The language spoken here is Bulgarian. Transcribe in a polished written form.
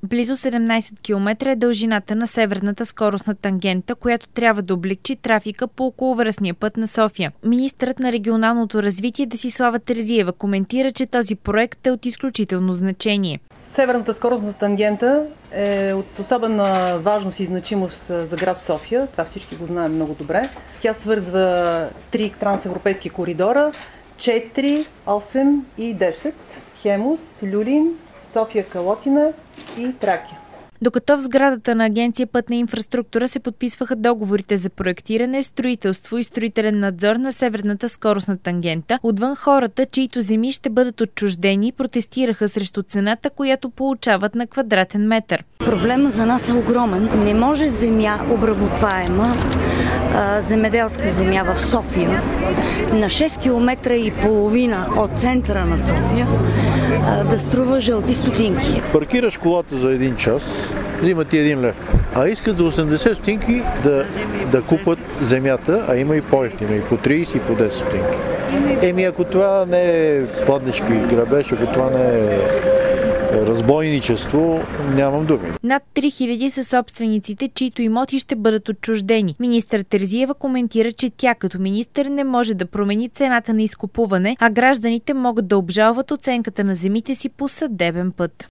Близо 17 км е дължината на северната скоростна тангента, която трябва да облекчи трафика по околовръстния път на София. Министърът на регионалното развитие Десислава Терзиева коментира, че този проект е от изключително значение. Северната скоростна тангента е от особена важност и значимост за град София. Това всички го знаем много добре. Тя свързва 3 трансевропейски коридора, 4, 8 и 10. Хемус, Люлин, София Калотина и Тракия. Докато в сградата на Агенция Пътна инфраструктура се подписваха договорите за проектиране, строителство и строителен надзор на северната скоростна тангента, отвън хората, чието земи ще бъдат отчуждени, протестираха срещу цената, която получават на квадратен метър. Проблемът за нас е огромен. Не може земя обработваема, земеделска земя в София, на 6 км и половина от центъра на София, да струва жълти стотинки. Паркираш колата за 1 час, взимат ти 1 лев. А искат за 80 стотинки да купат земята, а има и по-евтино, и по 30, и по 10 стотинки. Ако това не е пладнички грабеж, ако това не е разбойничество, нямам думи. Над 3000 са собствениците, чието имоти ще бъдат отчуждени. Министър Терзиева коментира, че тя като министър не може да промени цената на изкупуване, а гражданите могат да обжалват оценката на земите си по съдебен път.